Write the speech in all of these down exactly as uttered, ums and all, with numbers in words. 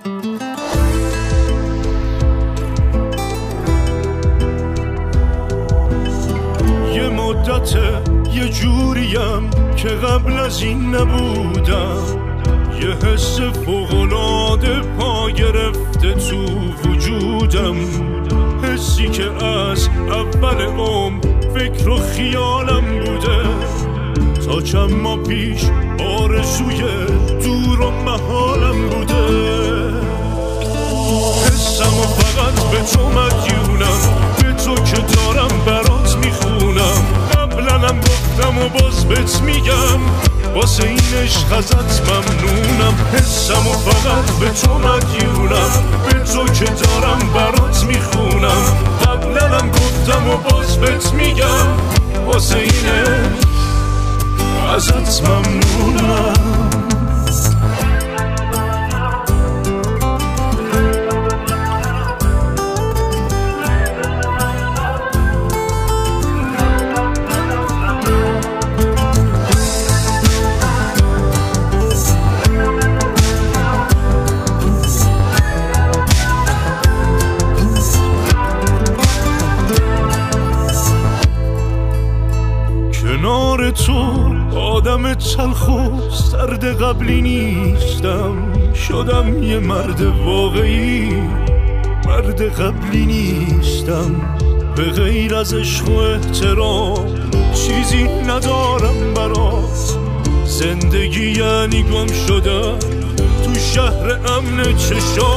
یه مدته یه جوریم که قبل از این نبودم، یه حس فوق‌العاده پا گرفته تو وجودم، حسی که از اول عمر فکر و خیالم بوده، تا چند ماه پیش آرزوی دور و محالم بوده. حسم و فقط به تو مدیونم، به تو که دارم برات میخونم، قبلنم گفتم و باز بهت میگم، واسه این عشق ازت ممنونم. حسم و فقط به تو مدیونم، به تو که دارم برات میخونم، قبلنم گفتم و باز بهت میگم، واسه این عشق ازت ممنونم. کنار تو آدم تلخ و سرد قبلی نیستم، شدم یه مرد واقعی، مرد قبلی نیستم، به غیر از عشق و احترام چیزی ندارم برات. زندگی یعنی گم شدن تو شهر امن چشام،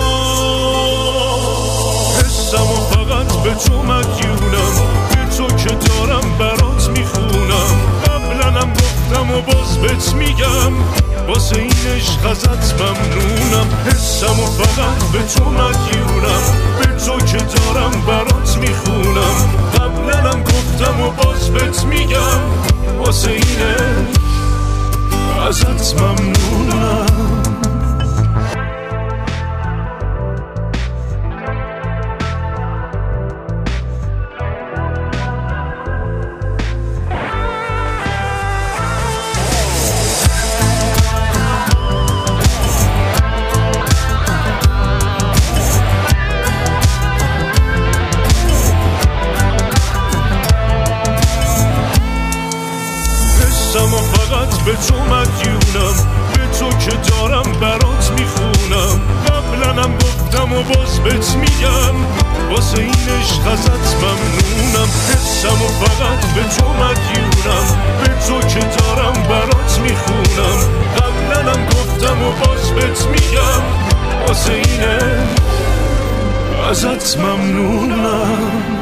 حسم و فقط به تو مدیونم، به تو که دارم برات میخونم، قبلنم گفتم و باز بهت میگم، واسه این عشق ازت ممنونم. حسم و فقط به تو مدیونم، به تو که دارم برات میخونم، قبلنم گفتم و باز بهت میگم، واسه این عشق ازت ممنونم. حسم و فقط به تو مدیونم، به تو که دارم برات میخونم، قبلنم گفتم و باز بهت میگم، واسه این عشق ازت ممنونم. حسم و فقط به تو مدیونم، به تو که دارم برات میخونم، قبلنم گفتم و باز بهت میگم، واسه این عشق ازت ممنونم.